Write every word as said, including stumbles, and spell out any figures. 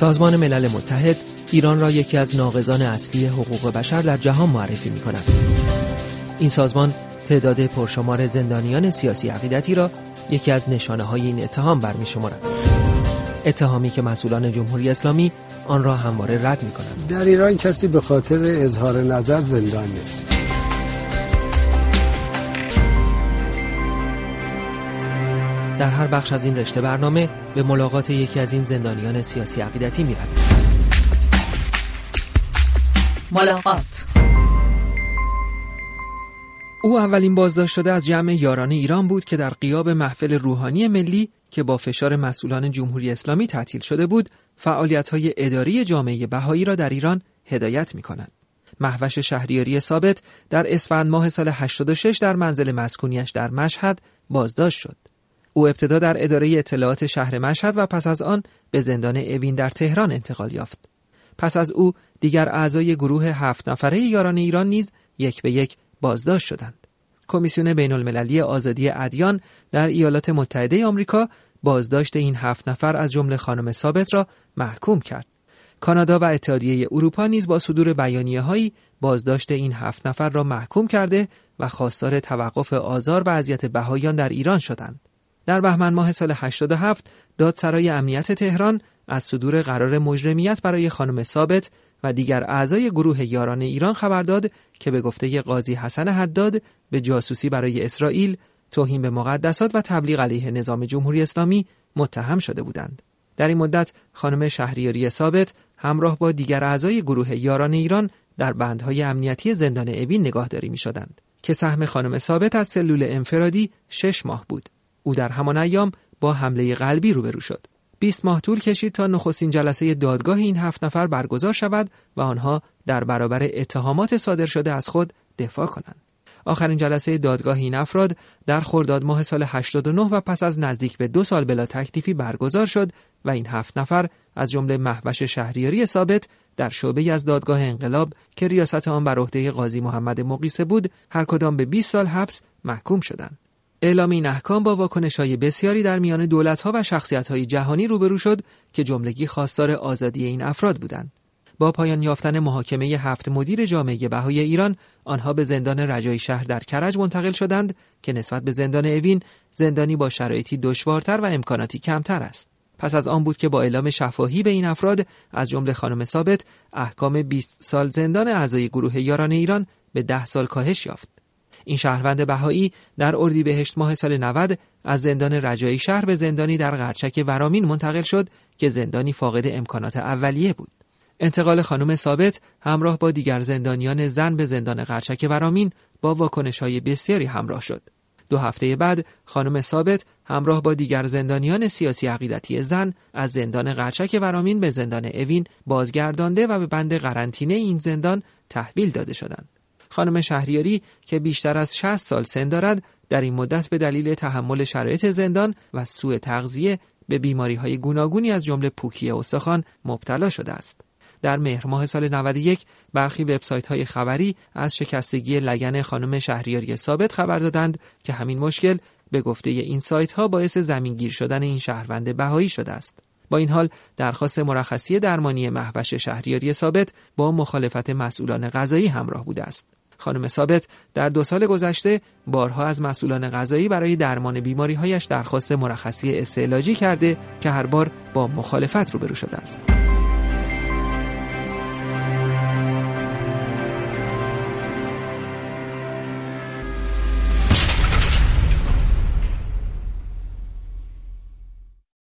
سازمان ملل متحد ایران را یکی از ناقضان اصلی حقوق بشر در جهان معرفی می‌کند. این سازمان تعداد پرشمار زندانیان سیاسی عقیدتی را یکی از نشانه‌های این اتهام برمی‌شمارد. اتهامی که مسئولان جمهوری اسلامی آن را همواره رد می‌کنند. در ایران کسی به خاطر اظهار نظر زندان نیست. در هر بخش از این رشته برنامه به ملاقات یکی از این زندانیان سیاسی عقیدتی می‌رویم. ملاقات. او اولین بازداشت شده از جمع یاران ایران بود که در غیاب محفل روحانی ملی که با فشار مسئولان جمهوری اسلامی تعطیل شده بود، فعالیت‌های اداری جامعه بهایی را در ایران هدایت می‌کند. مهوش شهریاری ثابت در اسفند ماه سال هشتاد و شش در منزل مسکونیش در مشهد بازداشت شد. او ابتدا در اداره اطلاعات شهر مشهد و پس از آن به زندان اوین در تهران انتقال یافت. پس از او دیگر اعضای گروه هفت نفره یاران ایران نیز یک به یک بازداشت شدند. کمیسیون بین المللی آزادی ادیان در ایالات متحده آمریکا بازداشت این هفت نفر از جمله خانم ثابت را محکوم کرد. کانادا و اتحادیه اروپا نیز با صدور بیانیه‌هایی بازداشت این هفت نفر را محکوم کرده و خواستار توقف آزار و اذیت بهائیان در ایران شدند. در بهمن ماه سال هشتاد و هفت دادسرای امنیت تهران از صدور قرار مجرمیت برای خانم ثابت و دیگر اعضای گروه یاران ایران خبر داد که به گفته قاضی حسن حداد به جاسوسی برای اسرائیل، توهین به مقدسات و تبلیغ علیه نظام جمهوری اسلامی متهم شده بودند. در این مدت خانم شهریاری ثابت همراه با دیگر اعضای گروه یاران ایران در بندهای امنیتی زندان اوین نگاهداری می‌شدند که سهم خانم ثابت از سلول انفرادی شش ماه بود. او در همان ایام با حمله قلبی روبرو شد. بیست ماه طول کشید تا نخستین جلسه دادگاه این هفت نفر برگزار شود و آنها در برابر اتهامات صادر شده از خود دفاع کنند. آخرین جلسه دادگاه این افراد در خرداد ماه سال هشتاد و نه و پس از نزدیک به دو سال بلا تکلیفی برگزار شد و این هفت نفر از جمله مهوش شهریاری ثابت در شعبه‌ای از دادگاه انقلاب که ریاست آن بر عهده قاضی محمد مقیسه بود، هر کدام به بیست سال حبس محکوم شدند. اعلام این احکام با واکنش‌های بسیاری در میان دولت‌ها و شخصیت‌های جهانی روبرو شد که جملگی خواستار آزادی این افراد بودند. با پایان یافتن محاکمه هفت مدیر جامعه بهایی ایران، آنها به زندان رجایی شهر در کرج منتقل شدند که نسبت به زندان اوین زندانی با شرایطی دشوارتر و امکاناتی کمتر است. پس از آن بود که با اعلام شفاهی به این افراد از جمله خانم ثابت احکام بیست سال زندان اعضای گروه یاران ایران به ده سال کاهش یافت. این شهروند بهایی در اردیبهشت ماه سال نود از زندان رجایی شهر به زندانی در قرچک ورامین منتقل شد که زندانی فاقد امکانات اولیه بود. انتقال خانم ثابت همراه با دیگر زندانیان زن به زندان قرچک ورامین با واکنش‌های بسیاری همراه شد. دو هفته بعد خانم ثابت همراه با دیگر زندانیان سیاسی عقیدتی زن از زندان قرچک ورامین به زندان اوین بازگردانده و به بند قرنطینه این زندان تحویل داده شدند. خانم شهریاری که بیشتر از شصت سال سن دارد، در این مدت به دلیل تحمل شرایط زندان و سوء تغذیه به بیماری‌های گوناگونی از جمله پوکی استخوان مبتلا شده است. در مهر ماه سال نود و یک برخی وبسایت‌های خبری از شکستگی لگن خانم شهریاری ثابت خبر دادند که همین مشکل به گفته این سایت‌ها باعث زمینگیر شدن این شهروند بهایی شده است. با این حال درخواست مرخصی درمانی مهوش شهریاری ثابت با مخالفت مسئولان قضایی همراه بوده است. خانم ثابت در دو سال گذشته بارها از مسئولان قضایی برای درمان بیماری‌هایش درخواست مرخصی استعلاجی کرده که هر بار با مخالفت روبرو شده است.